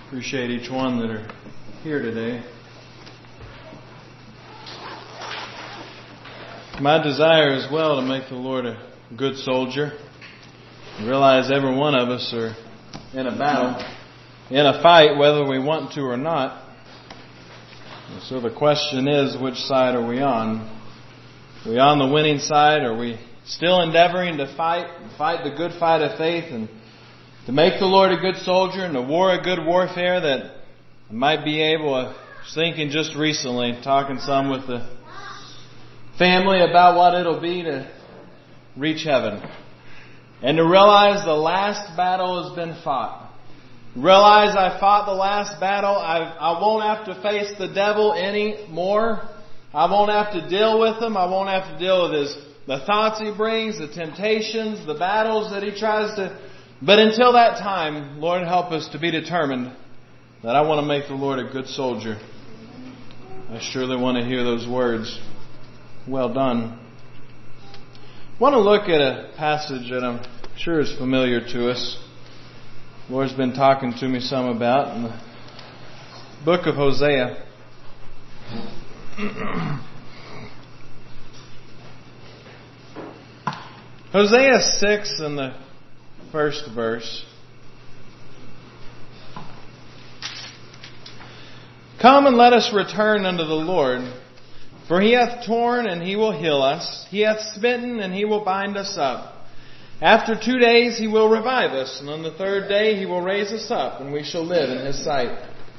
Appreciate each one that are here today. My desire as well to make the Lord a good soldier. I realize every one of us are in a battle, in a fight, whether we want to or not. And so the question is, which side are we on? Are we on the winning side? Are we still endeavoring to fight the good fight of faith and to make the Lord a good soldier and to war a good warfare that I might be able, I was thinking just recently, talking some with the family about what it'll be to reach heaven. And to realize the last battle has been fought. Realize I fought the last battle. I won't have to face the devil anymore. I won't have to deal with him. I won't have to deal with the thoughts he brings, the temptations, the battles that he tries to. But until that time, Lord, help us to be determined that I want to make the Lord a good soldier. I surely want to hear those words. Well done. I want to look at a passage that I'm sure is familiar to us. The Lord's been talking to me some about in the book of Hosea. Hosea 6 and the first verse. Come and let us return unto the Lord, for He hath torn and He will heal us. He hath smitten and He will bind us up. After 2 days He will revive us, and on the third day He will raise us up, and we shall live in His sight.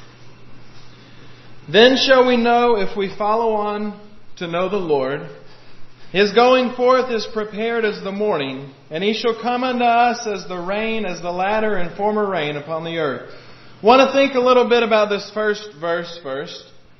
Then shall we know if we follow on to know the Lord. His going forth is prepared as the morning, and He shall come unto us as the rain, as the latter and former rain upon the earth. Want to think a little bit about this first verse first.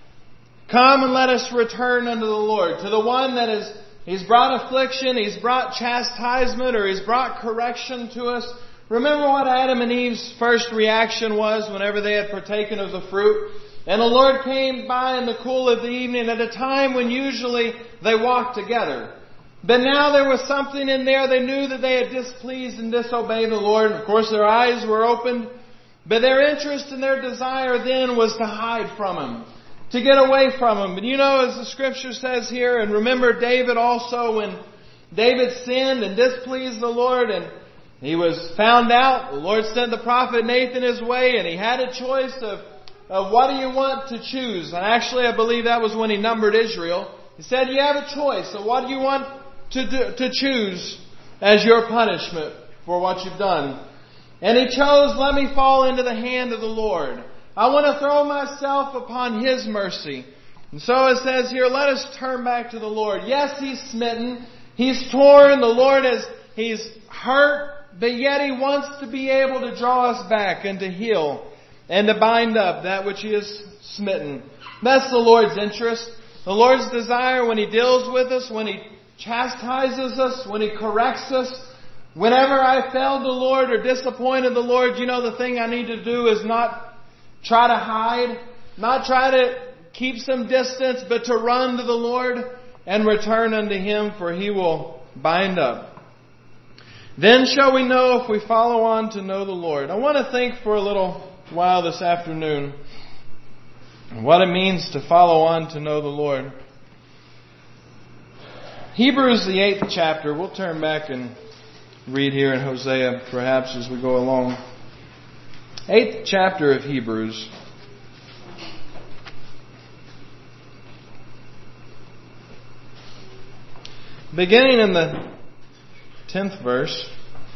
Come and let us return unto the Lord. To the one that is, He's brought affliction, He's brought chastisement, or He's brought correction to us. Remember what Adam and Eve's first reaction was whenever they had partaken of the fruit? And the Lord came by in the cool of the evening at a time when usually they walked together. But now there was something in there. They knew that they had displeased and disobeyed the Lord. Of course, their eyes were opened. But their interest and their desire then was to hide from Him, to get away from Him. But you know, as the Scripture says here, and remember David also, when David sinned and displeased the Lord and he was found out, the Lord sent the prophet Nathan his way, and he had a choice of what do you want to choose? And actually, I believe that was when he numbered Israel. He said, you have a choice. So what do you want to choose as your punishment for what you've done? And he chose, let me fall into the hand of the Lord. I want to throw myself upon His mercy. And so it says here, let us turn back to the Lord. Yes, He's smitten. He's torn. The Lord He's hurt. But yet He wants to be able to draw us back and to heal and to bind up that which He has smitten. That's the Lord's interest. The Lord's desire when He deals with us, when He chastises us, when He corrects us. Whenever I failed the Lord or disappointed the Lord, you know the thing I need to do is not try to hide, not try to keep some distance, but to run to the Lord and return unto Him, for He will bind up. Then shall we know if we follow on to know the Lord. I want to think for a little while this afternoon what it means to follow on to know the Lord. Hebrews, the 8th chapter. We'll turn back and read here in Hosea perhaps as we go along. 8th chapter of Hebrews. Beginning in the 10th verse.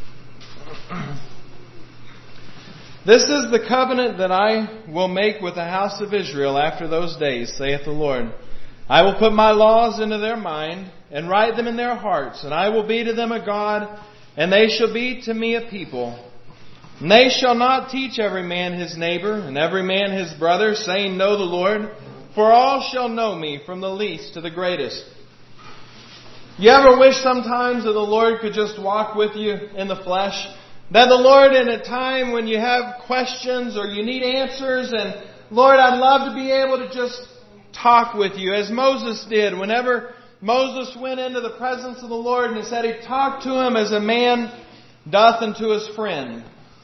This is the covenant that I will make with the house of Israel after those days, saith the Lord. I will put my laws into their mind and write them in their hearts, and I will be to them a God, and they shall be to me a people. And they shall not teach every man his neighbor and every man his brother, saying, Know the Lord, for all shall know me, from the least to the greatest. You ever wish sometimes that the Lord could just walk with you in the flesh? That the Lord, in a time when you have questions or you need answers, and Lord, I'd love to be able to just talk with you, as Moses did. Whenever Moses went into the presence of the Lord, and he said he talked to Him as a man doth unto his friend.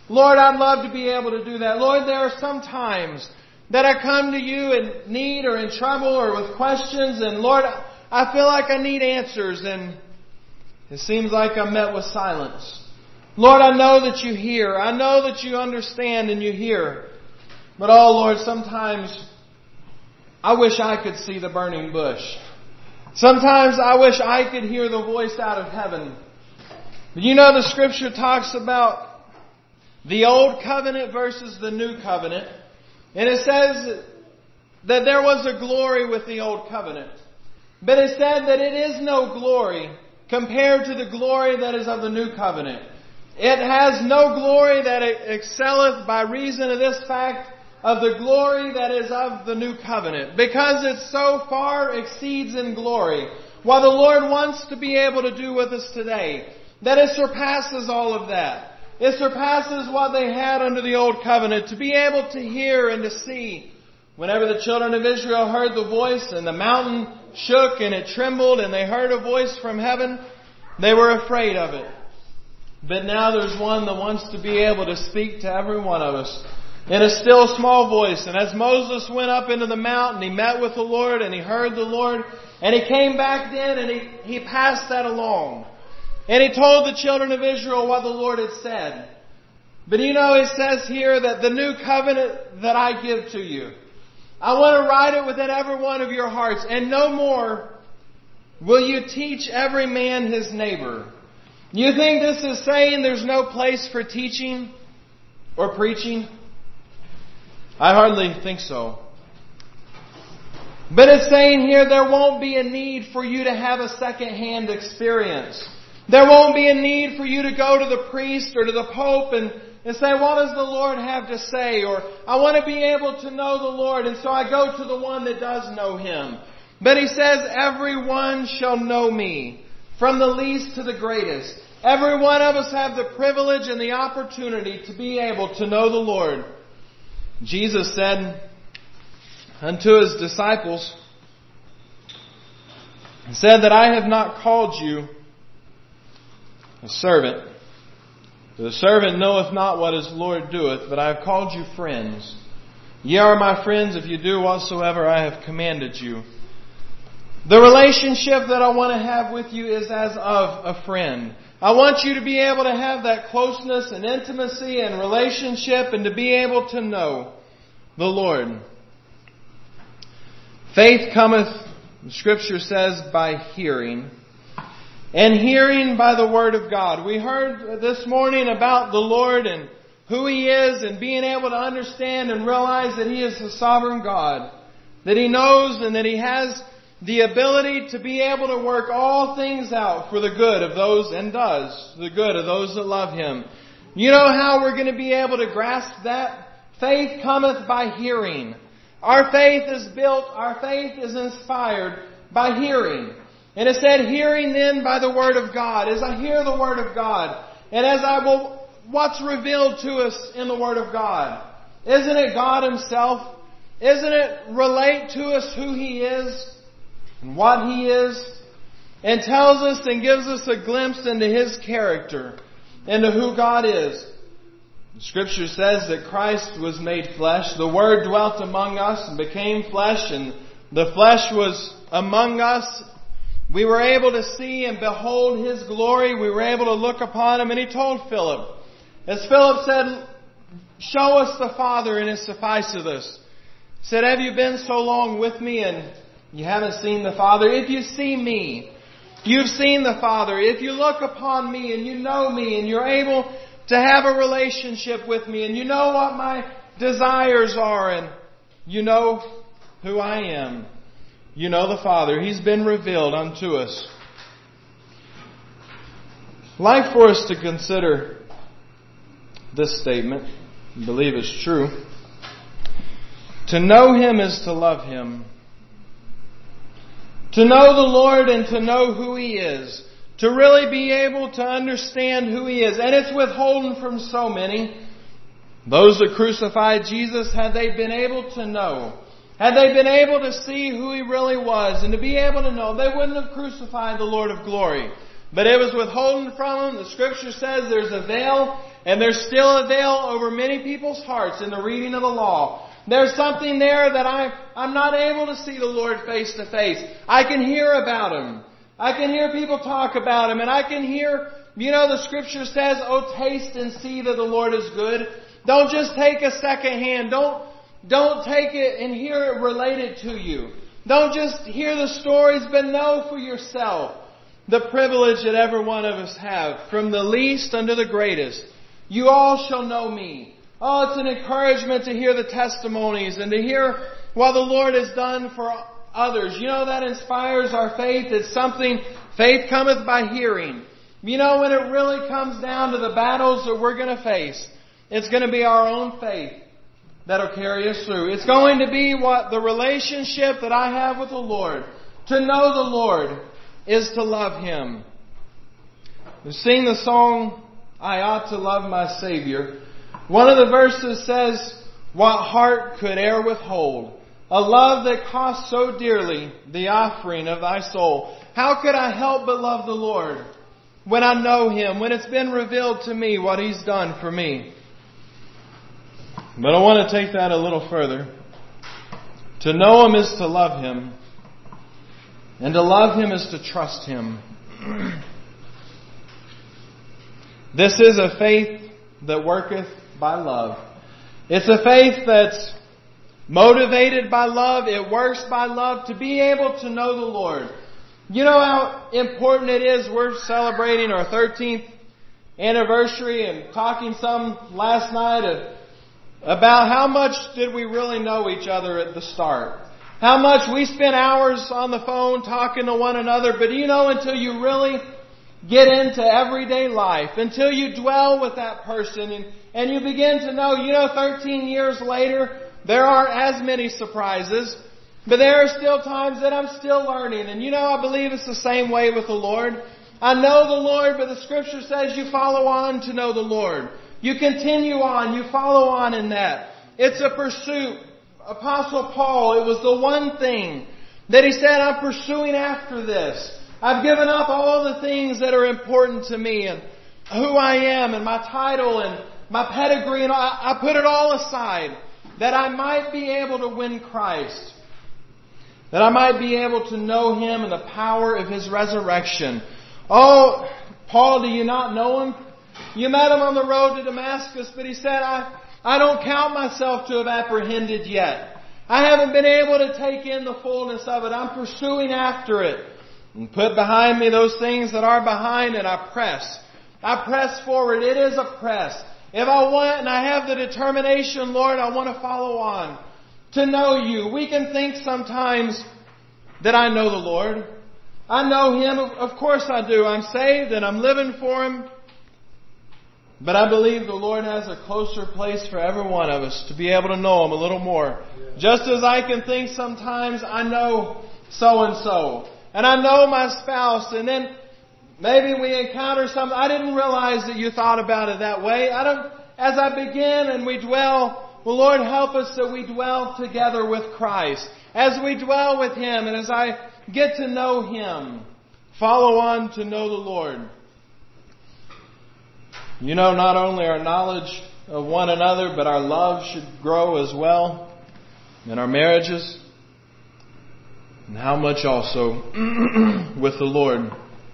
Lord, I'd love to be able to do that. Lord, there are some times that I come to you in need or in trouble or with questions, and Lord, I feel like I need answers, and it seems like I'm met with silence. Lord, I know that you hear. I know that you understand and you hear. But oh Lord, sometimes I wish I could see the burning bush. Sometimes I wish I could hear the voice out of heaven. But you know, the Scripture talks about the Old Covenant versus the New Covenant. And it says that there was a glory with the Old Covenant. But it said that it is no glory compared to the glory that is of the New Covenant. It has no glory that excelleth by reason of this fact of the glory that is of the New Covenant. Because it so far exceeds in glory what the Lord wants to be able to do with us today, that it surpasses all of that. It surpasses what they had under the Old Covenant, to be able to hear and to see. Whenever the children of Israel heard the voice and the mountain shook and it trembled and they heard a voice from heaven, they were afraid of it. But now there's one that wants to be able to speak to every one of us in a still small voice. And as Moses went up into the mountain, he met with the Lord and he heard the Lord, and he came back then and he passed that along. And he told the children of Israel what the Lord had said. But you know, it says here that the new covenant that I give to you, I want to write it within every one of your hearts. And no more will you teach every man his neighbor. You think this is saying there's no place for teaching or preaching? I hardly think so. But it's saying here there won't be a need for you to have a second-hand experience. There won't be a need for you to go to the priest or to the Pope and say, what does the Lord have to say? Or, I want to be able to know the Lord, and so I go to the one that does know Him. But He says, everyone shall know me, from the least to the greatest. Every one of us have the privilege and the opportunity to be able to know the Lord. Jesus said unto His disciples, He said that I have not called you a servant. For the servant knoweth not what his Lord doeth, but I have called you friends. Ye are my friends if you do whatsoever I have commanded you. The relationship that I want to have with you is as of a friend. I want you to be able to have that closeness and intimacy and relationship and to be able to know the Lord. Faith cometh, the Scripture says, by hearing. And hearing by the Word of God. We heard this morning about the Lord and who He is, and being able to understand and realize that He is the sovereign God. That He knows and that He has the ability to be able to work all things out for the good of those, and does, the good of those that love Him. You know how we're going to be able to grasp that? Faith cometh by hearing. Our faith is built, our faith is inspired by hearing. And it said, hearing then by the Word of God. As I hear the Word of God, and as I will, what's revealed to us in the Word of God? Isn't it God Himself? Isn't it relate to us who He is and what He is? And tells us and gives us a glimpse into His character, into who God is. The Scripture says that Christ was made flesh. The Word dwelt among us and became flesh, and the flesh was among us. We were able to see and behold His glory. We were able to look upon Him. And He told Philip, as Philip said, show us the Father and it sufficeth us. He said, have you been so long with me and you haven't seen the Father? If you see me, you've seen the Father. If you look upon me and you know me and you're able to have a relationship with me and you know what my desires are and you know who I am, you know the Father. He's been revealed unto us. I'd like for us to consider this statement. I believe it's true. To know Him is to love Him. To know the Lord and to know who He is. To really be able to understand who He is. And it's withholden from so many. Those that crucified Jesus, had they been able to know, had they been able to see who He really was and to be able to know, they wouldn't have crucified the Lord of glory. But it was withholden from them. The Scripture says there's a veil And there's still a veil over many people's hearts in the reading of the law. There's something there that I'm not able to see the Lord face to face. I can hear about Him. I can hear people talk about Him. And I can hear, the Scripture says, "Oh, taste and see that the Lord is good." Don't just take a second hand. Don't take it and hear it related to you. Don't just hear the stories, but know for yourself the privilege that every one of us have, from the least unto the greatest. You all shall know me. Oh, it's an encouragement to hear the testimonies and to hear what the Lord has done for others. That inspires our faith. It's something, faith cometh by hearing. When it really comes down to the battles that we're going to face, it's going to be our own faith that'll carry us through. It's going to be what the relationship that I have with the Lord. To know the Lord is to love Him. We sing the song, "I ought to love my Savior." One of the verses says, "What heart could e'er withhold a love that cost so dearly the offering of thy soul?" How could I help but love the Lord when I know Him, when it's been revealed to me what He's done for me? But I want to take that a little further. To know Him is to love Him. And to love Him is to trust Him. This is a faith that worketh by love. It's a faith that's motivated by love. It works by love, to be able to know the Lord. You know how important it is. We're celebrating our 13th anniversary and talking some last night about how much did we really know each other at the start. How much we spent hours on the phone talking to one another. But until you really get into everyday life, until you dwell with that person and you begin to know, 13 years later, there aren't as many surprises. But there are still times that I'm still learning. And I believe it's the same way with the Lord. I know the Lord, but the Scripture says you follow on to know the Lord. You continue on. You follow on in that. It's a pursuit. Apostle Paul, it was the one thing that he said, "I'm pursuing after this. I've given up all the things that are important to me and who I am and my title and my pedigree. And I put it all aside that I might be able to win Christ. That I might be able to know Him and the power of His resurrection." Oh, Paul, do you not know Him? You met Him on the road to Damascus, but he said, I don't count myself to have apprehended yet. I haven't been able to take in the fullness of it. I'm pursuing after it. And put behind me those things that are behind, and I press. I press forward. It is a press. If I want and I have the determination, Lord, I want to follow on to know You. We can think sometimes that I know the Lord. I know Him. Of course I do. I'm saved and I'm living for Him. But I believe the Lord has a closer place for every one of us to be able to know Him a little more. Just as I can think sometimes I know so-and-so. And I know my spouse. And then maybe we encounter something. I didn't realize that you thought about it that way. As I begin and we dwell, well, Lord, help us that we dwell together with Christ. As we dwell with Him and as I get to know Him, follow on to know the Lord. Not only our knowledge of one another, but our love should grow as well in our marriages. And how much also with the Lord.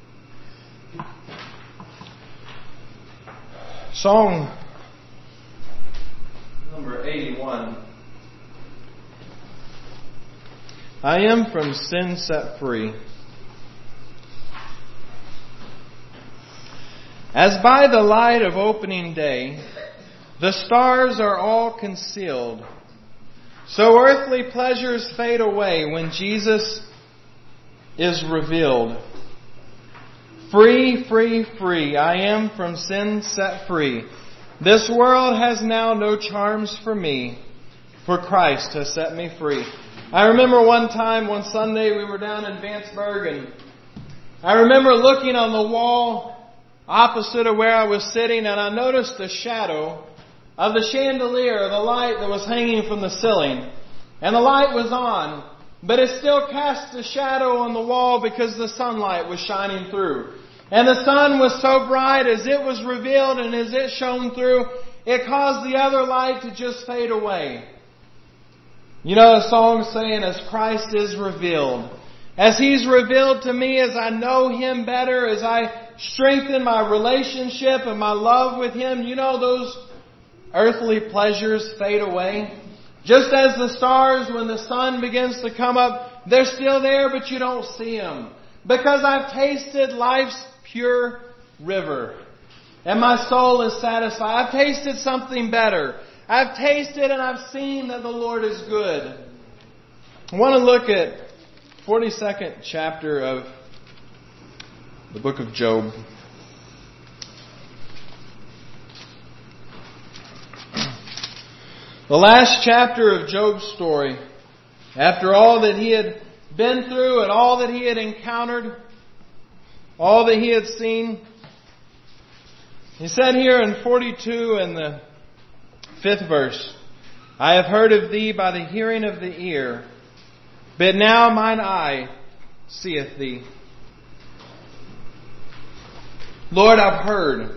Song number 81. I am from sin set free. As by the light of opening day, the stars are all concealed, so earthly pleasures fade away when Jesus is revealed. Free, free, free, I am from sin set free. This world has now no charms for me, for Christ has set me free. I remember one Sunday, we were down in Vanceburg, and I remember looking on the wall opposite of where I was sitting, and I noticed the shadow of the chandelier, the light that was hanging from the ceiling. And the light was on, but it still cast a shadow on the wall because the sunlight was shining through. And the sun was so bright as it was revealed and as it shone through, it caused the other light to just fade away. You know the song saying, as Christ is revealed. As He's revealed to me, as I know Him better, as I strengthen my relationship and my love with Him, you know those earthly pleasures fade away. Just as the stars, when the sun begins to come up, they're still there, but you don't see them. Because I've tasted life's pure river. And my soul is satisfied. I've tasted something better. I've tasted and I've seen that the Lord is good. I want to look at 42nd chapter of the book of Job. The last chapter of Job's story, after all that he had been through and all that he had encountered, all that he had seen. He said here in 42 in the 5th verse, I have heard of thee by the hearing of the ear, but now mine eye seeth thee. Lord, I've heard.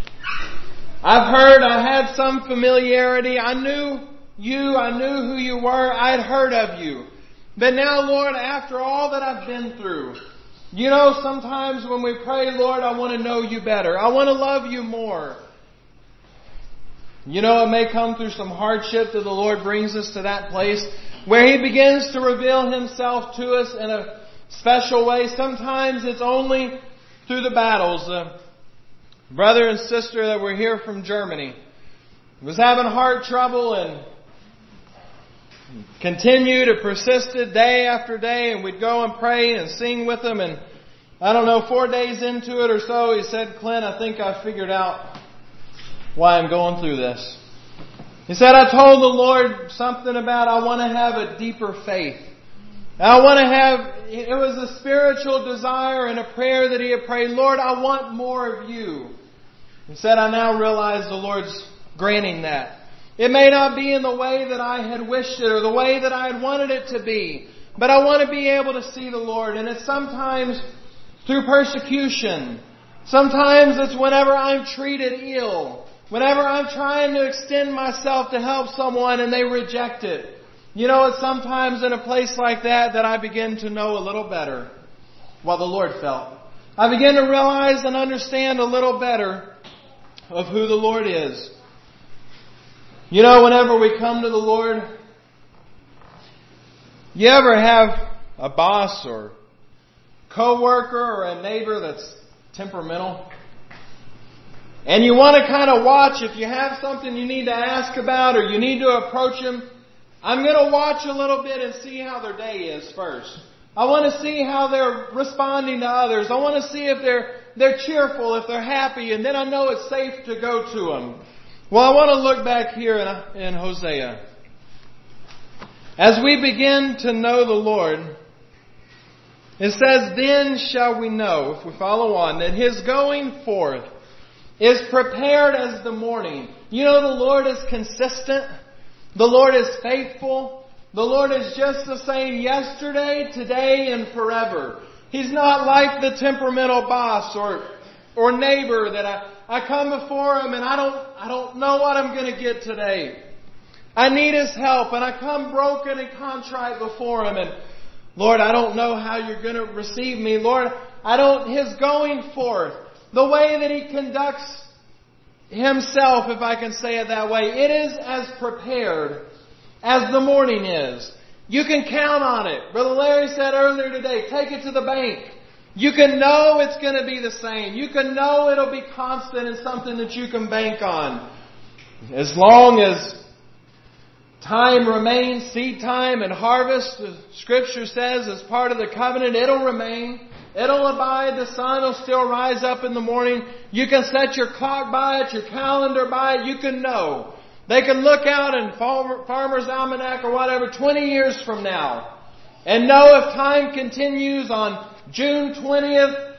I had some familiarity. I knew you. I knew who you were. I had heard of you. But now, Lord, after all that I've been through, you know, sometimes when we pray, Lord, I want to know you better. I want to love you more. You know, it may come through some hardship that the Lord brings us to that place where He begins to reveal Himself to us in a special way. Sometimes it's only through the battles. Brother and sister that were here from Germany was having heart trouble and continued, it persisted day after day, and we'd go and pray and sing with them. And I don't know, 4 days into it or so, he said, Clint, I think I figured out why I'm going through this. He said, I told the Lord something about I want to have a deeper faith. I want to have, it was a spiritual desire and a prayer that he had prayed, Lord, I want more of you. He said, I now realize the Lord's granting that. It may not be in the way that I had wished it or the way that I had wanted it to be. But I want to be able to see the Lord. And it's sometimes through persecution. Sometimes it's whenever I'm treated ill. Whenever I'm trying to extend myself to help someone and they reject it. You know, it's sometimes in a place like that that I begin to know a little better what the Lord felt. I begin to realize and understand a little better of who the Lord is. You know, whenever we come to the Lord, you ever have a boss or co-worker or a neighbor that's temperamental? And you want to kind of watch if you have something you need to ask about or you need to approach them. I'm going to watch a little bit and see how their day is first. I want to see how they're responding to others. I want to see if they're cheerful, if they're happy, and then I know it's safe to go to them. Well, I want to look back here in Hosea. As we begin to know the Lord, it says, then shall we know, if we follow on, that His going forth is prepared as the morning. You know, the Lord is consistent. The Lord is faithful. The Lord is just the same yesterday, today, and forever. He's not like the temperamental boss or neighbor that I come before Him and I don't know what I'm going to get today. I need His help and I come broken and contrite before Him and Lord, I don't know how you're going to receive me. Lord, His going forth, the way that He conducts Himself, if I can say it that way, it is as prepared as the morning is. You can count on it. Brother Larry said earlier today, take it to the bank. You can know it's going to be the same. You can know it'll be constant and something that you can bank on. As long as time remains, seed time and harvest, the Scripture says, as part of the covenant, it'll remain. It'll abide. The sun will still rise up in the morning. You can set your clock by it, your calendar by it. You can know. They can look out in Farmer's Almanac or whatever 20 years from now and know if time continues on June 20th,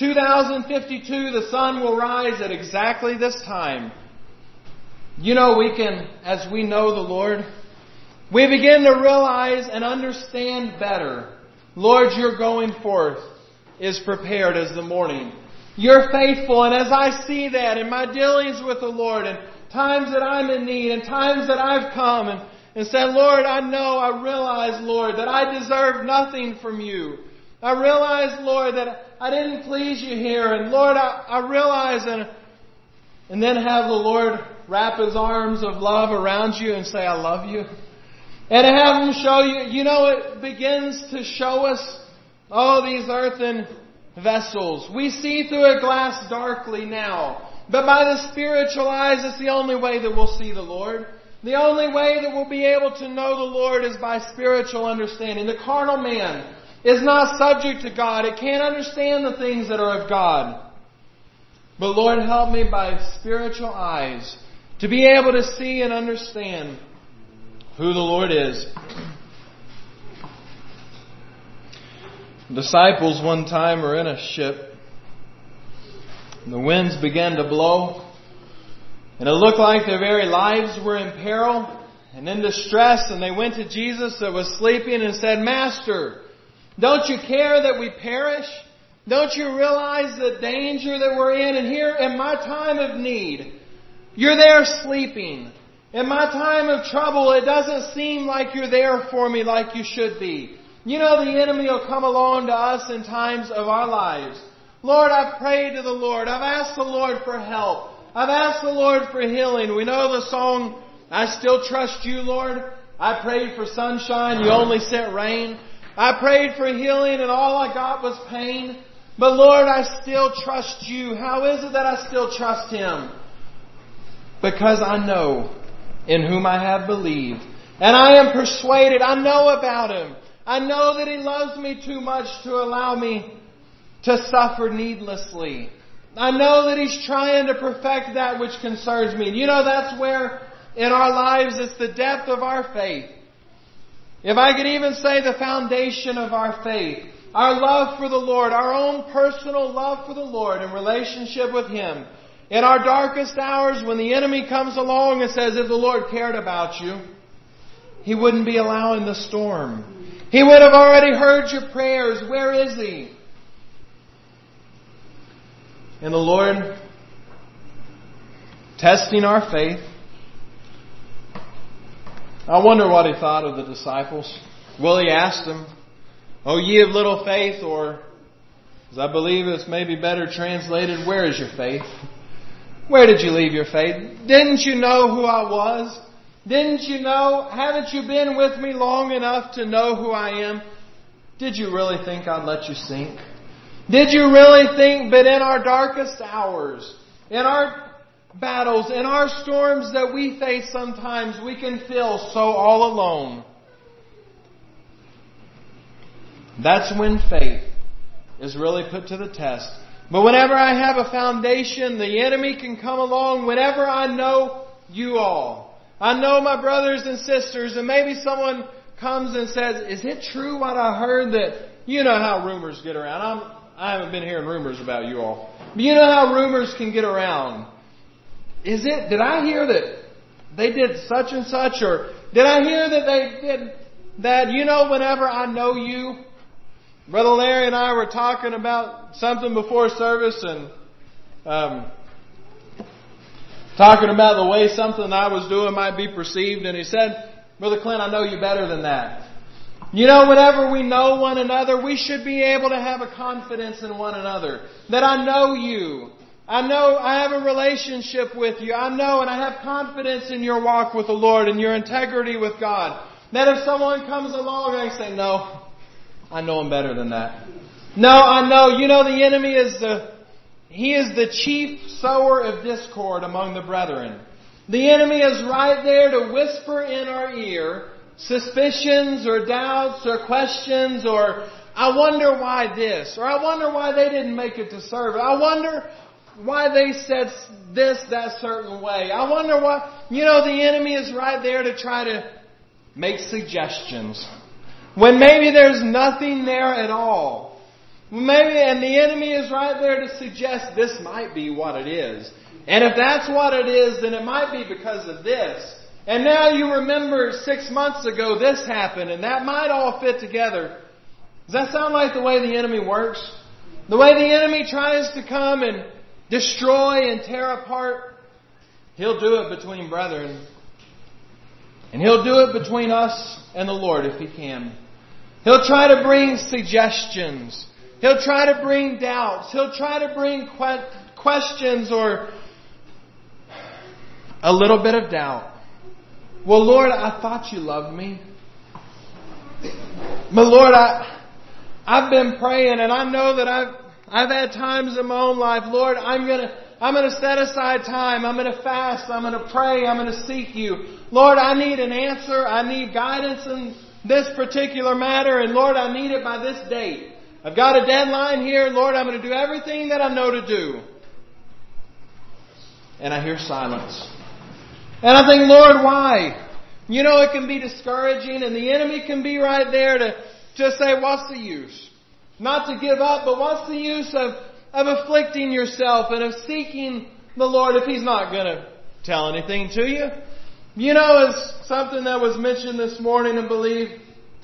2052, the sun will rise at exactly this time. You know, we can, as we know the Lord, we begin to realize and understand better. Lord, your going forth is prepared as the morning. You're faithful. And as I see that in my dealings with the Lord, and times that I'm in need, and times that I've come and said, Lord, I realize, Lord, that I deserve nothing from you. I realize, Lord, that I didn't please you here. And Lord, I realize, and then have the Lord wrap His arms of love around you and say, I love you. And have Him show you, it begins to show us, these earthen vessels. We see through a glass darkly now. But by the spiritual eyes, it's the only way that we'll see the Lord. The only way that we'll be able to know the Lord is by spiritual understanding. The carnal man is not subject to God. It can't understand the things that are of God. But Lord, help me by spiritual eyes to be able to see and understand who the Lord is. The disciples one time were in a ship. The winds began to blow. And it looked like their very lives were in peril and in distress. And they went to Jesus that was sleeping and said, Master, don't you care that we perish? Don't you realize the danger that we're in? And here in my time of need, you're there sleeping. In my time of trouble, it doesn't seem like you're there for me like you should be. The enemy will come along to us in times of our lives. Lord, I've prayed to the Lord. I've asked the Lord for help. I've asked the Lord for healing. We know the song, I still trust you, Lord. I prayed for sunshine. You only sent rain. I prayed for healing and all I got was pain. But Lord, I still trust you. How is it that I still trust Him? Because I know in whom I have believed. And I am persuaded. I know about Him. I know that He loves me too much to allow me to suffer needlessly. I know that He's trying to perfect that which concerns me. That's where in our lives it's the depth of our faith. If I could even say the foundation of our faith, our love for the Lord, our own personal love for the Lord in relationship with Him. In our darkest hours when the enemy comes along and says, if the Lord cared about you, He wouldn't be allowing the storm. He would have already heard your prayers. Where is He? And the Lord, testing our faith, I wonder what He thought of the disciples. Well, He asked them, O ye of little faith, or, as I believe it's maybe better translated, where is your faith? Where did you leave your faith? Didn't you know who I was? Didn't you know? Haven't you been with me long enough to know who I am? Did you really think I'd let you sink? Did you really think that in our darkest hours, in our battles, in our storms that we face sometimes, we can feel so all alone? That's when faith is really put to the test. But whenever I have a foundation, the enemy can come along. Whenever I know you all, I know my brothers and sisters, and maybe someone comes and says, is it true what I heard that, how rumors get around? I haven't been hearing rumors about you all. But you know how rumors can get around. Did I hear that they did such and such? Or did I hear that they did that, whenever I know you? Brother Larry and I were talking about something before service and talking about the way something I was doing might be perceived. And he said, Brother Clint, I know you better than that. Whenever we know one another, we should be able to have a confidence in one another. That I know you. I know I have a relationship with you. I know and I have confidence in your walk with the Lord and your integrity with God. That if someone comes along and I say, no, I know him better than that. No, I know. The enemy is the chief sower of discord among the brethren. The enemy is right there to whisper in our ear suspicions or doubts or questions or I wonder why this or I wonder why they didn't make it to service. I wonder why they said this that certain way. I wonder why. The enemy is right there to try to make suggestions when maybe there's nothing there at all. And the enemy is right there to suggest this might be what it is. And if that's what it is, then it might be because of this. And now you remember 6 months ago this happened and that might all fit together. Does that sound like the way the enemy works? The way the enemy tries to come and destroy and tear apart, he'll do it between brethren. And he'll do it between us and the Lord if he can. He'll try to bring suggestions. He'll try to bring doubts. He'll try to bring questions or a little bit of doubt. Well, Lord, I thought you loved me. But Lord, I've been praying, and I know that I've had times in my own life. Lord, I'm gonna set aside time. I'm gonna fast. I'm gonna pray. I'm gonna seek you. Lord, I need an answer. I need guidance in this particular matter, and Lord, I need it by this date. I've got a deadline here, and Lord, I'm going to do everything that I know to do. And I hear silence. And I think, Lord, why? You know, it can be discouraging, and the enemy can be right there to say, what's the use? Not to give up, but what's the use of afflicting yourself and of seeking the Lord if He's not going to tell anything to you? You know, it's something that was mentioned this morning, I believe.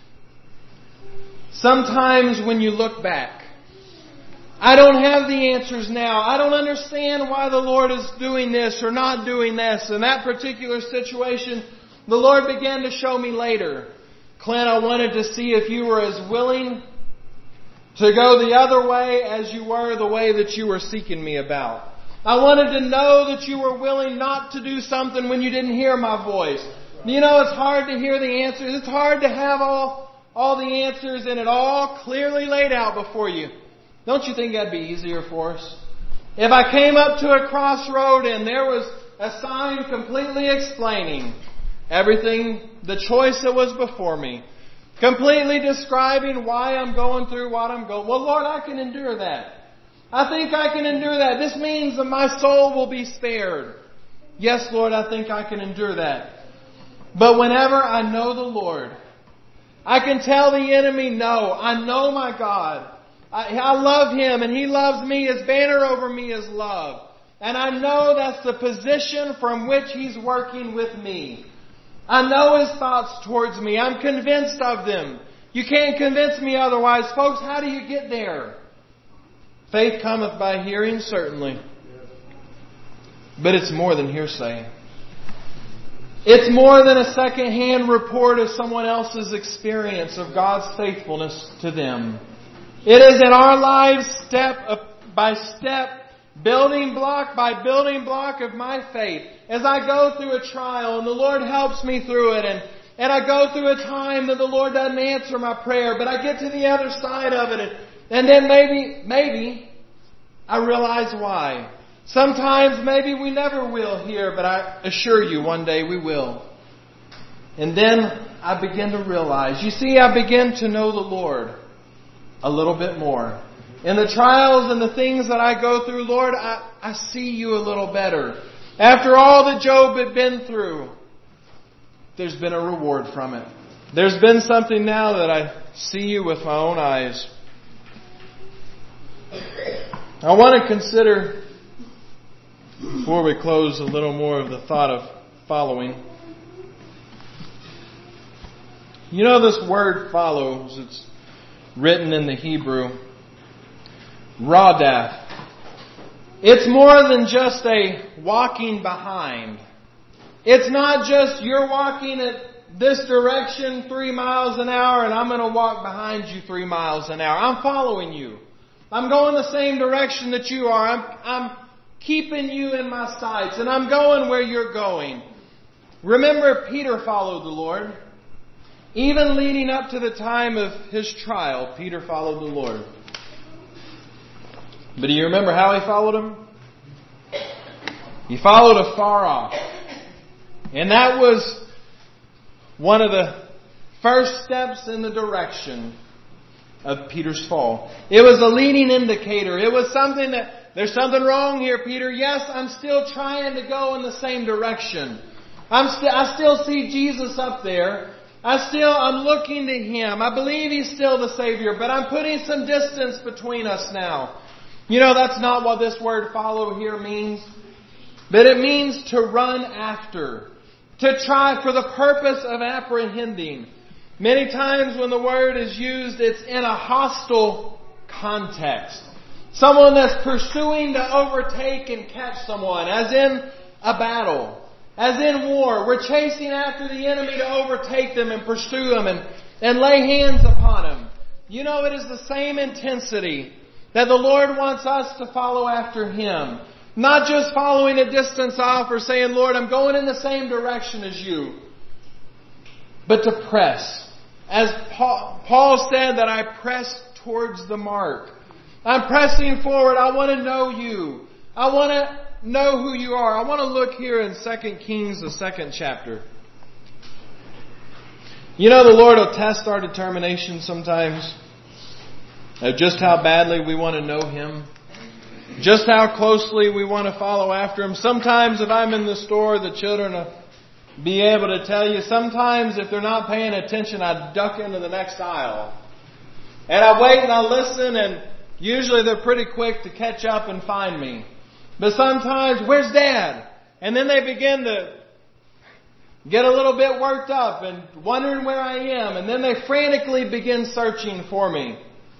Sometimes when you look back, I don't have the answers now. I don't understand why the Lord is doing this or not doing this. In that particular situation, the Lord began to show me later. Clint, I wanted to see if you were as willing to go the other way as you were the way that you were seeking me about. I wanted to know that you were willing not to do something when you didn't hear my voice. You know, it's hard to hear the answers. It's hard to have all the answers and it all clearly laid out before you. Don't you think that'd be easier for us? If I came up to a crossroad and there was a sign completely explaining everything, the choice that was before me, completely describing why I'm going through what I'm going. Well, Lord, I can endure that. I think I can endure that. This means that my soul will be spared. Yes, Lord, I think I can endure that. But whenever I know the Lord, I can tell the enemy, no, I know my God. I love Him and He loves me. His banner over me is love. And I know that's the position from which He's working with me. I know His thoughts towards me. I'm convinced of them. You can't convince me otherwise. Folks, how do you get there? Faith cometh by hearing, certainly. But it's more than hearsay. It's more than a second-hand report of someone else's experience of God's faithfulness to them. It is in our lives, step by step, building block by building block of my faith. As I go through a trial and the Lord helps me through it, and I go through a time that the Lord doesn't answer my prayer, but I get to the other side of it, and then maybe I realize why. Sometimes maybe we never will hear, but I assure you one day we will. And then I begin to realize, you see, I begin to know the Lord a little bit more. In the trials and the things that I go through, Lord, I see you a little better. After all that Job had been through, there's been a reward from it. There's been something now that I see you with my own eyes. I want to consider, before we close, a little more of the thought of following. You know, this word follows, it's written in the Hebrew, Radaf. It's more than just a walking behind. It's not just you're walking at this direction 3 miles an hour and I'm going to walk behind you 3 miles an hour. I'm following you. I'm going the same direction that you are. I'm keeping you in my sights and I'm going where you're going. Remember, Peter followed the Lord. Even leading up to the time of his trial, Peter followed the Lord. But do you remember how he followed Him? He followed afar off. And that was one of the first steps in the direction of Peter's fall. It was a leading indicator. It was something that, there's something wrong here, Peter. Yes, I'm still trying to go in the same direction. I still see Jesus up there. I'm looking to Him. I believe He's still the Savior, but I'm putting some distance between us now. You know, that's not what this word follow here means. But it means to run after. To try for the purpose of apprehending. Many times when the word is used, it's in a hostile context. Someone that's pursuing to overtake and catch someone, as in a battle. As in war, we're chasing after the enemy to overtake them and pursue them and lay hands upon them. You know, it is the same intensity that the Lord wants us to follow after Him. Not just following a distance off or saying, Lord, I'm going in the same direction as you. But to press. As Paul said that I press towards the mark. I'm pressing forward. I want to know you. I want to know who you are. I want to look here in 2 Kings, the 2nd chapter. You know, the Lord will test our determination sometimes. Of just how badly we want to know Him. Just how closely we want to follow after Him. Sometimes if I'm in the store, the children will be able to tell you. Sometimes if they're not paying attention, I duck into the next aisle. And I wait and I listen, and usually they're pretty quick to catch up and find me. But sometimes, where's Dad? And then they begin to get a little bit worked up and wondering where I am. And then they frantically begin searching for me.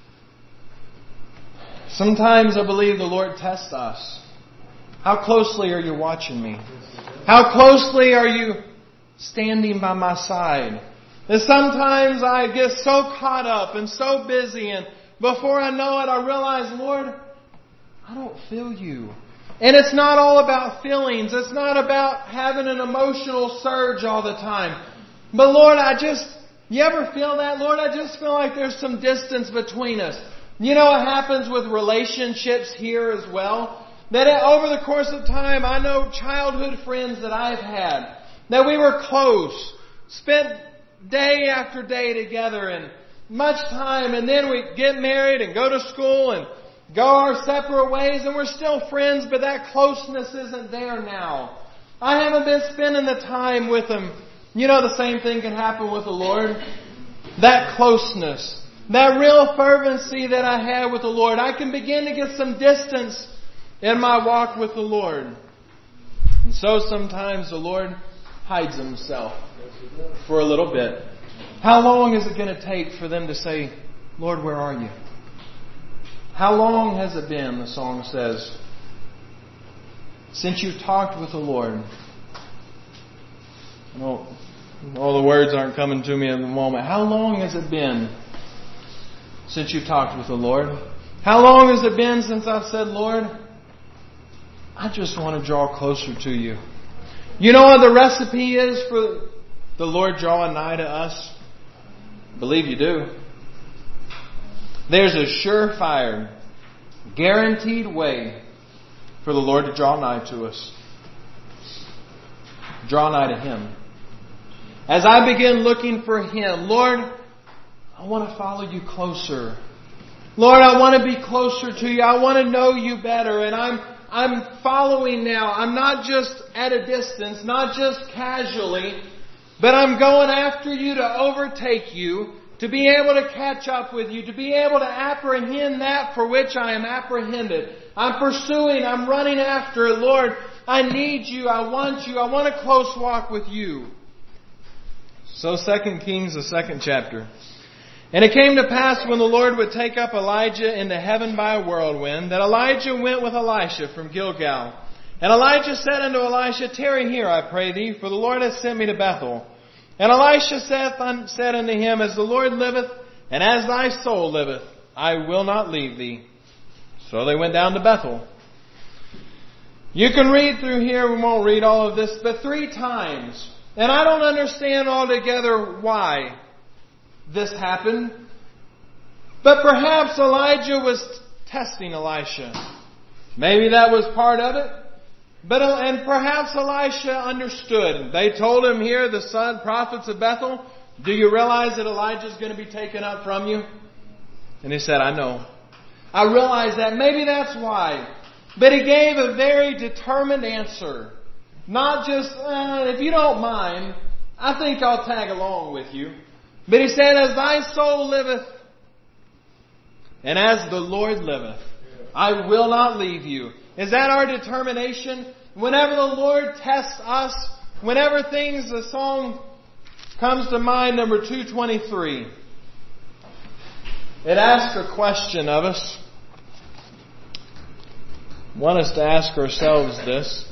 Sometimes I believe the Lord tests us. How closely are you watching me? How closely are you standing by my side? And sometimes I get so caught up and so busy, and before I know it, I realize, Lord, I don't feel you. And it's not all about feelings. It's not about having an emotional surge all the time. But Lord, you ever feel that? Lord, I just feel like there's some distance between us. You know what happens with relationships here as well? That over the course of time, I know childhood friends that I've had, that we were close, spent day after day together and much time, and then we get married and go to school and go our separate ways, and we're still friends, but that closeness isn't there now. I haven't been spending the time with them. You know, the same thing can happen with the Lord. That closeness, that real fervency that I had with the Lord, I can begin to get some distance in my walk with the Lord. And so sometimes the Lord hides Himself for a little bit. How long is it going to take for them to say, Lord, where are you? How long has it been, the song says, since you talked with the Lord? Well, all the words aren't coming to me at the moment. How long has it been since you talked with the Lord? How long has it been since I've said, Lord, I just want to draw closer to you? You know what the recipe is for the Lord drawing nigh to us? I believe you do. There's a surefire, guaranteed way for the Lord to draw nigh to us. Draw nigh to Him. As I begin looking for Him, Lord, I want to follow you closer. Lord, I want to be closer to you. I want to know you better. And I'm following now. I'm not just at a distance, not just casually, but I'm going after you to overtake you, to be able to catch up with you, to be able to apprehend that for which I am apprehended. I'm pursuing, I'm running after it. Lord, I need you, I want you, I want a close walk with you. So 2 Kings, the 2nd chapter. And it came to pass when the Lord would take up Elijah into heaven by a whirlwind, that Elijah went with Elisha from Gilgal. And Elijah said unto Elisha, Tarry here, I pray thee, for the Lord hath sent me to Bethel. And Elisha said unto him, As the Lord liveth, and as thy soul liveth, I will not leave thee. So they went down to Bethel. You can read through here, we won't read all of this, but 3 times. And I don't understand altogether why this happened. But perhaps Elijah was testing Elisha. Maybe that was part of it. And perhaps Elisha understood. They told him here, the prophets of Bethel, do you realize that Elijah's going to be taken up from you? And he said, I know. I realize that. Maybe that's why. But he gave a very determined answer. Not just, if you don't mind, I think I'll tag along with you. But he said, as thy soul liveth, and as the Lord liveth, I will not leave you. Is that our determination? Whenever the Lord tests us, whenever the song comes to mind, number 223, it asks a question of us. want us to ask ourselves this.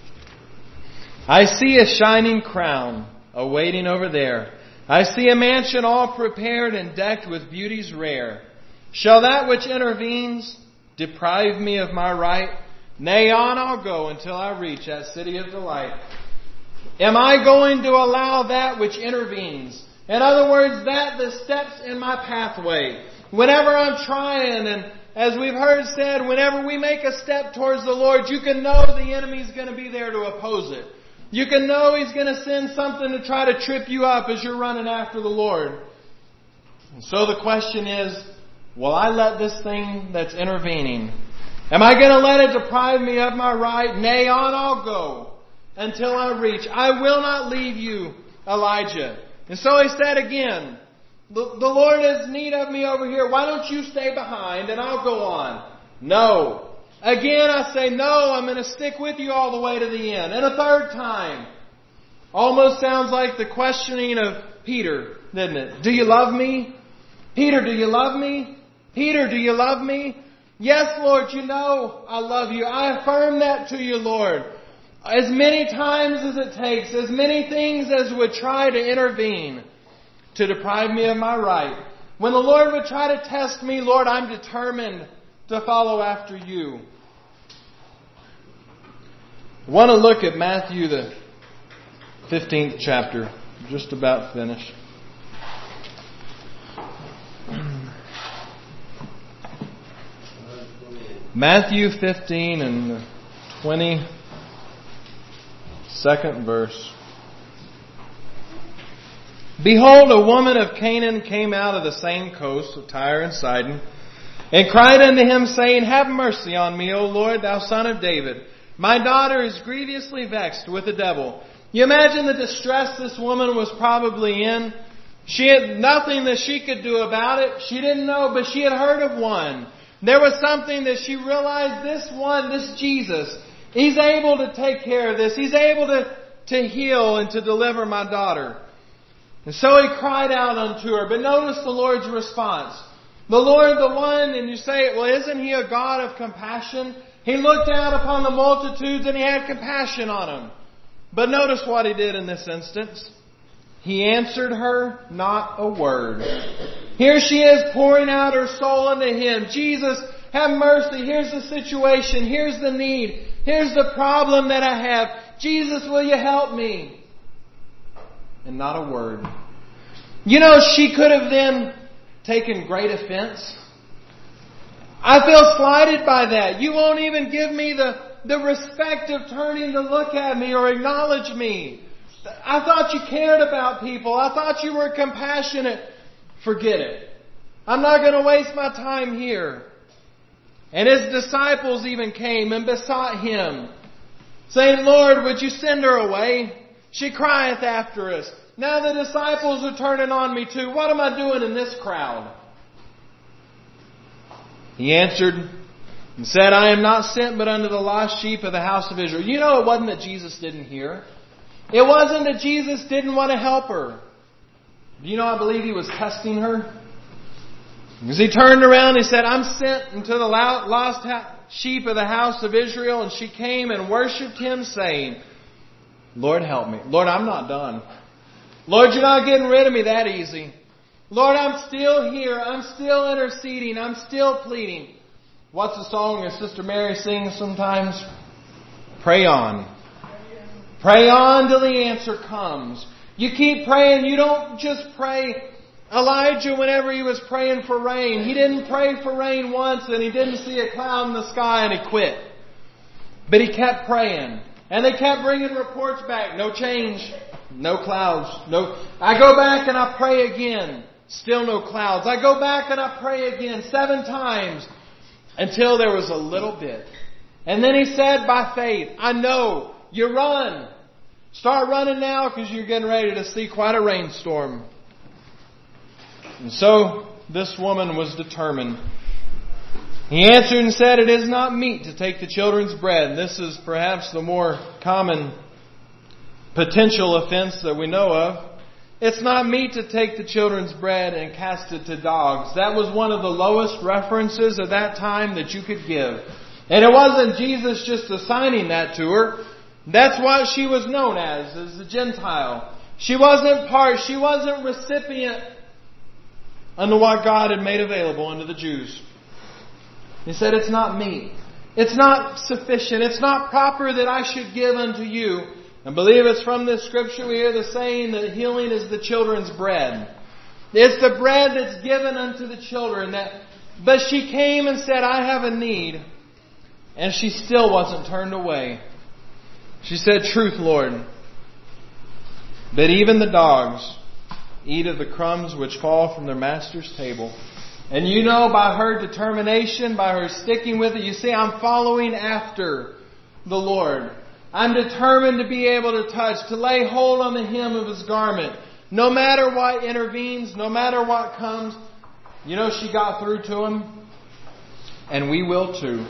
I see a shining crown awaiting over there. I see a mansion all prepared and decked with beauties rare. Shall that which intervenes deprive me of my right? Nay, on I'll go until I reach that city of delight. Am I going to allow that which intervenes? In other words, that the steps in my pathway. Whenever I'm trying, and as we've heard said, whenever we make a step towards the Lord, you can know the enemy's going to be there to oppose it. You can know he's going to send something to try to trip you up as you're running after the Lord. And so the question is, will I let this thing that's intervening, am I going to let it deprive me of my right? Nay, on I'll go until I reach. I will not leave you, Elijah. And so he said again, the Lord has need of me over here. Why don't you stay behind and I'll go on? No. Again I say, no, I'm going to stick with you all the way to the end. And a third time. Almost sounds like the questioning of Peter, didn't it? Do you love me? Peter, do you love me? Peter, do you love me? Yes, Lord, you know I love you. I affirm that to you, Lord. As many times as it takes, as many things as would try to intervene to deprive me of my right. When the Lord would try to test me, Lord, I'm determined to follow after you. I want to look at Matthew, the 15th chapter. Just about finished. Matthew 15 and the 22nd verse. Behold, a woman of Canaan came out of the same coast of Tyre and Sidon, and cried unto him, saying, Have mercy on me, O Lord, thou son of David. My daughter is grievously vexed with the devil. You imagine the distress this woman was probably in. She had nothing that she could do about it. She didn't know, but she had heard of one. There was something that she realized, this Jesus, He's able to take care of this. He's able to heal and to deliver my daughter. And so he cried out unto her. But notice the Lord's response. The Lord, the one, and you say, well, isn't He a God of compassion? He looked out upon the multitudes and He had compassion on them. But notice what He did in this instance. He answered her not a word. Here she is pouring out her soul unto Him. Jesus, have mercy. Here's the situation. Here's the need. Here's the problem that I have. Jesus, will you help me? And not a word. You know, she could have then taken great offense. I feel slighted by that. You won't even give me the respect of turning to look at me or acknowledge me. I thought you cared about people. I thought you were compassionate. Forget it. I'm not going to waste my time here. And His disciples even came and besought Him, saying, Lord, would you send her away? She crieth after us. Now the disciples are turning on me too. What am I doing in this crowd? He answered and said, I am not sent but unto the lost sheep of the house of Israel. You know, it wasn't that Jesus didn't hear. It wasn't that Jesus didn't want to help her. Do you know, I believe He was testing her. Because He turned around and He said, I'm sent unto the lost sheep of the house of Israel. And she came and worshipped Him, saying, Lord, help me. Lord, I'm not done. Lord, you're not getting rid of me that easy. Lord, I'm still here. I'm still interceding. I'm still pleading. What's the song that Sister Mary sings sometimes? Pray on. Pray on till the answer comes. You keep praying. You don't just pray. Elijah, whenever he was praying for rain, he didn't pray for rain once and he didn't see a cloud in the sky and he quit. But he kept praying. And they kept bringing reports back. No change. No clouds. No. I go back and I pray again. Still no clouds. I go back and I pray again 7 times until there was a little bit. And then he said by faith, I know. You run. Start running now because you're getting ready to see quite a rainstorm. And so this woman was determined. He answered and said, It is not meet to take the children's bread. And this is perhaps the more common potential offense that we know of. It's not meet to take the children's bread and cast it to dogs. That was one of the lowest references at that time that you could give. And it wasn't Jesus just assigning that to her. That's what she was known as a Gentile. She wasn't recipient unto what God had made available unto the Jews. He said, it's not meet. It's not sufficient. It's not proper that I should give unto you. I believe it's from this scripture we hear the saying that healing is the children's bread. It's the bread that's given unto the children. But she came and said, I have a need. And she still wasn't turned away. She said, truth, Lord, that even the dogs eat of the crumbs which fall from their master's table. And you know, by her determination, by her sticking with it, you see, I'm following after the Lord. I'm determined to be able to touch, to lay hold on the hem of His garment. No matter what intervenes, no matter what comes. You know, she got through to Him. And we will too.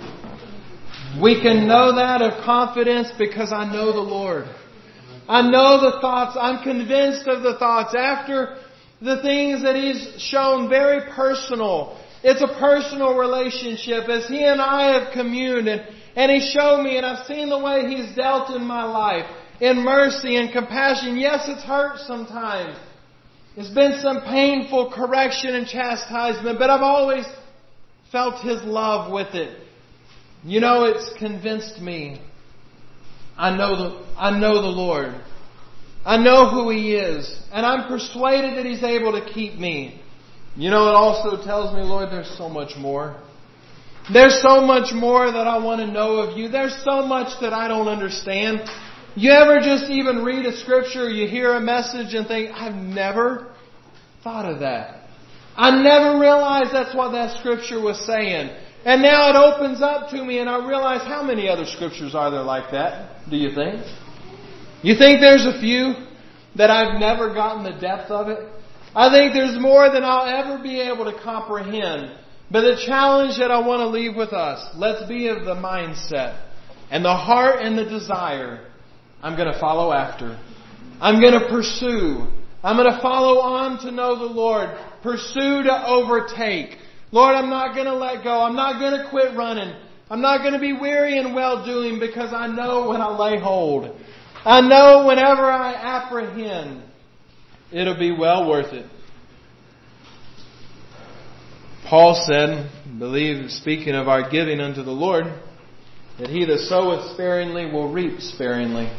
We can know that of confidence because I know the Lord. I know the thoughts. I'm convinced of the thoughts after the things that He's shown very personal. It's a personal relationship as He and I have communed and He showed me and I've seen the way He's dealt in my life in mercy and compassion. Yes, it's hurt sometimes. It's been some painful correction and chastisement, but I've always felt His love with it. You know, it's convinced me. I know the Lord. I know who He is. And I'm persuaded that He's able to keep me. You know, it also tells me, Lord, there's so much more. There's so much more that I want to know of You. There's so much that I don't understand. You ever just even read a scripture, you hear a message and think, I've never thought of that. I never realized that's what that scripture was saying. And now it opens up to me and I realize how many other scriptures are there like that, do you think? You think there's a few that I've never gotten the depth of it? I think there's more than I'll ever be able to comprehend. But the challenge that I want to leave with us, let's be of the mindset and the heart and the desire. I'm going to follow after. I'm going to pursue. I'm going to follow on to know the Lord. Pursue to overtake. Lord, I'm not going to let go. I'm not going to quit running. I'm not going to be weary in well-doing because I know when I lay hold. I know whenever I apprehend, it'll be well worth it. Paul said, speaking of our giving unto the Lord, that he that soweth sparingly will reap sparingly.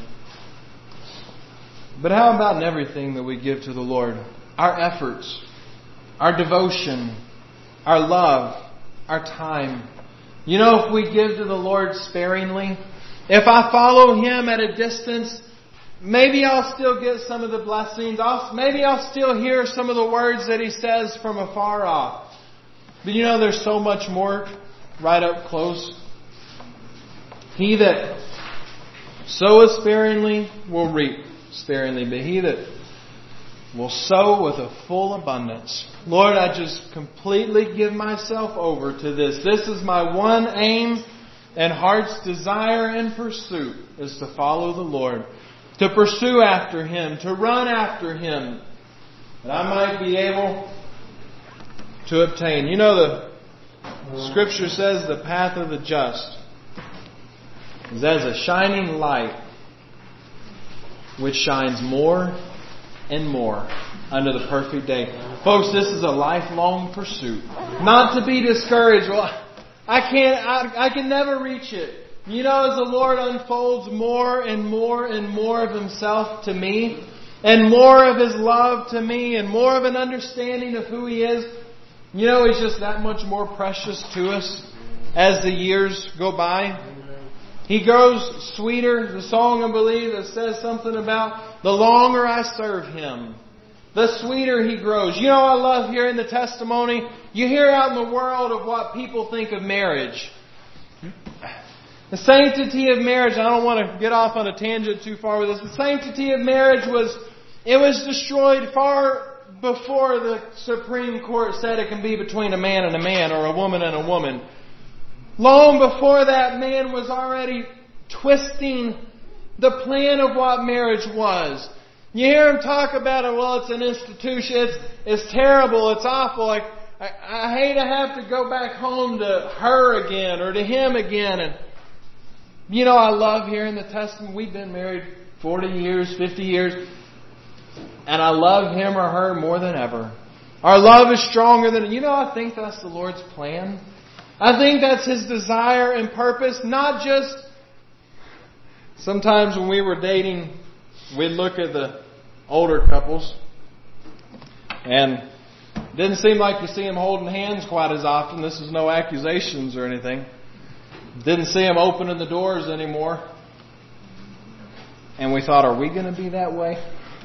But how about in everything that we give to the Lord? Our efforts, our devotion, our love, our time. You know, if we give to the Lord sparingly, if I follow Him at a distance, maybe I'll still get some of the blessings. Maybe I'll still hear some of the words that He says from afar off. But you know, there's so much more right up close. He that soweth sparingly will reap sparingly, but he that will sow with a full abundance. Lord, I just completely give myself over to this. This is my one aim and heart's desire and pursuit is to follow the Lord. To pursue after Him. To run after Him. That I might be able to obtain. You know, the Scripture says the path of the just is as a shining light which shines more and more under the perfect day. Folks, this is a lifelong pursuit. Not to be discouraged. Well, I can never reach it. You know, as the Lord unfolds more and more and more of Himself to me, and more of His love to me, and more of an understanding of who He is, you know, He's just that much more precious to us as the years go by. He grows sweeter. The song, I believe, that says something about the longer I serve Him, the sweeter He grows. You know, I love hearing the testimony. You hear out in the world of what people think of marriage. The sanctity of marriage, I don't want to get off on a tangent too far with this. The sanctity of marriage was destroyed far before the Supreme Court said it can be between a man and a man or a woman and a woman. Long before that, man was already twisting the plan of what marriage was. You hear him talk about it, well, it's an institution, it's terrible, it's awful. Like, I hate to have to go back home to her again or to him again. And, I love hearing the testimony. We've been married 40 years, 50 years. And I love him or her more than ever. Our love is stronger than... I think that's the Lord's plan. I think that's His desire and purpose. Not just... Sometimes when we were dating, we'd look at the older couples. And it didn't seem like you see them holding hands quite as often. This is no accusations or anything. Didn't see them opening the doors anymore. And we thought, are we going to be that way?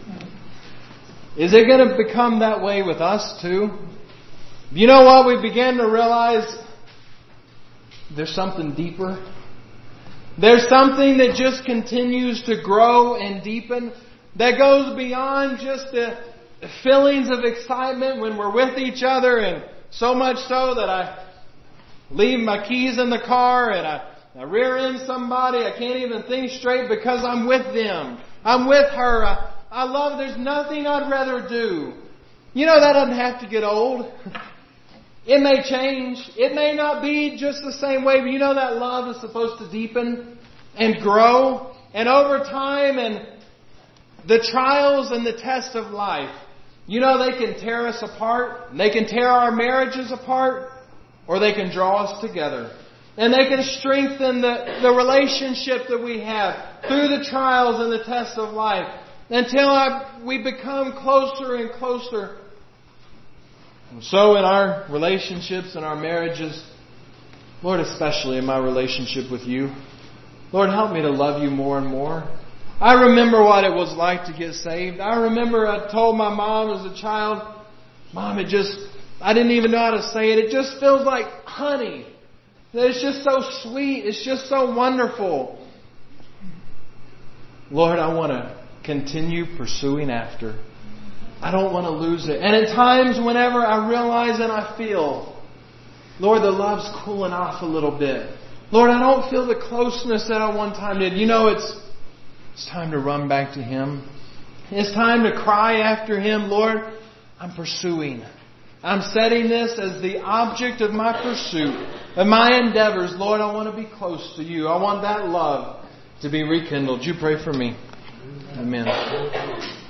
Is it going to become that way with us too? You know what? We began to realize there's something deeper. There's something that just continues to grow and deepen. That goes beyond just the feelings of excitement when we're with each other. And so much so that I leave my keys in the car and I rear end somebody. I can't even think straight because I'm with them. I'm with her. I love, there's nothing I'd rather do. That doesn't have to get old. It may change. It may not be just the same way, but that love is supposed to deepen and grow. And over time and the trials and the tests of life, they can tear us apart. They can tear our marriages apart, or they can draw us together. And they can strengthen the relationship that we have through the trials and the tests of life. Until we become closer and closer. And so in our relationships and our marriages, Lord, especially in my relationship with You, Lord, help me to love You more and more. I remember what it was like to get saved. I remember I told my mom as a child, Mom, I didn't even know how to say it. It just feels like honey. It's just so sweet. It's just so wonderful. Lord, I want to continue pursuing after. I don't want to lose it. And at times whenever I realize and I feel, Lord, the love's cooling off a little bit. Lord, I don't feel the closeness that I one time did. It's time to run back to Him. It's time to cry after Him. Lord, I'm pursuing. I'm setting this as the object of my pursuit, of my endeavors. Lord, I want to be close to You. I want that love to be rekindled. You pray for me. Amen.